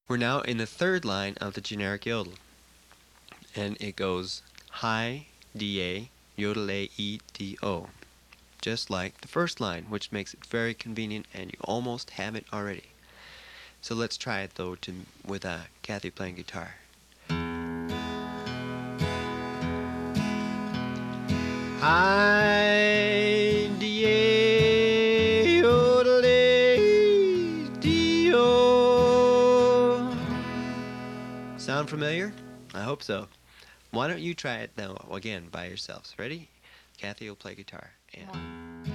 We're now in the third line of the generic yodel, and it goes high, D-A, yodel A, E, D-O, just like the first line, which makes it very convenient and you almost have it already. So let's try it though with Kathy playing guitar. High, D-A, yodel A, D-O. Sound familiar? I hope so. Why don't you try it now again by yourselves? Ready? Kathy will play guitar. And